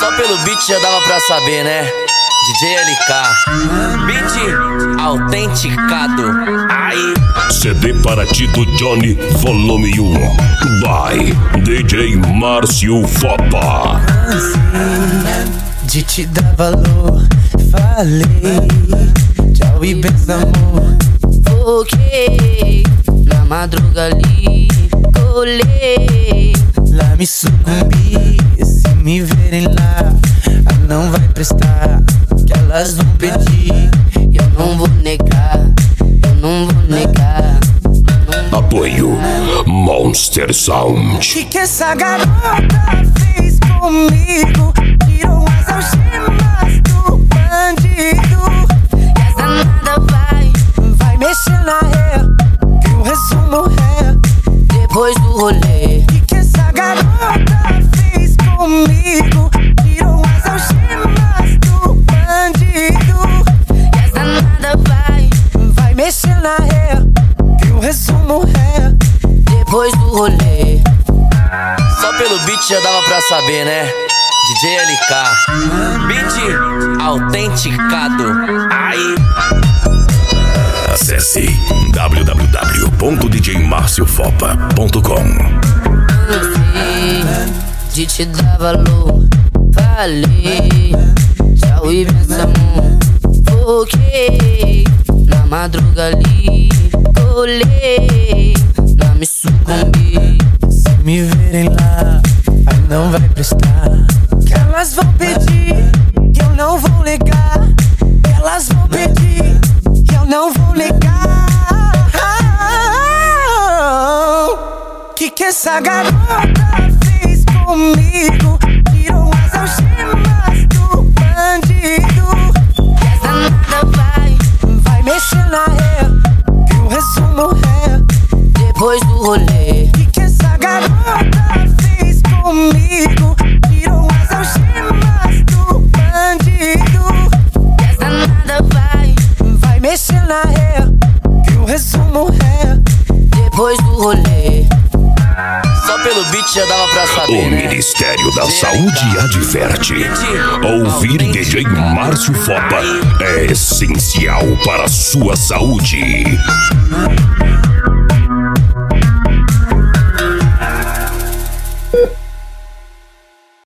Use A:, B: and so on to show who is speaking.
A: Só pelo beat já dava pra saber, né? DJ LK, beat autenticado. Aí.
B: CD para ti do Johnny, volume 1, by DJ Márcio Fopa.
C: De te dar valor, falei, tchau e benção, amor.
D: Foquei na madruga ali, colei,
C: lá me sucumbi. Se me verem lá, não vai prestar, que elas vão pedir.
D: eu não vou negar, eu não vou negar.
B: Apoio Monster Sound.
C: Que essa garota fez comigo? Tirou as algemas do bandido.
D: E essa nada
C: vai mexer na ré, que o resumo é
D: depois do rolê.
C: que essa garota fez comigo? Tirou as algemas do bandido.
D: E essa nada
C: vai mexer na ré, que o resumo é
D: depois do rolê.
A: Só pelo beat já dava pra saber, né? DJ LK, beat autenticado. Aí.
B: Acesse www.djmarciofopa.com.
D: De te dar valor, falei, tchau e benção, amor. Foquei na madruga ali, colei, lá me sucumbi.
C: Se me verem lá, aí não vai prestar, que elas vão pedir, que eu não vou negar. Elas vão pedir, que eu não vou negar. Que essa garota fez comigo? Tirou as algemas do bandido.
D: E essa nada
C: vai mexer na ré, que o resumo é
D: depois do rolê.
C: que essa garota fez comigo? Tirou as algemas do bandido.
D: E essa nada
C: vai mexer na ré, que o resumo é
D: depois do rolê.
A: Só pelo beat já dava pra
B: O
A: saber, né?
B: Ministério da Saúde adverte: ouvir DJ Márcio Fopa é essencial para a sua saúde.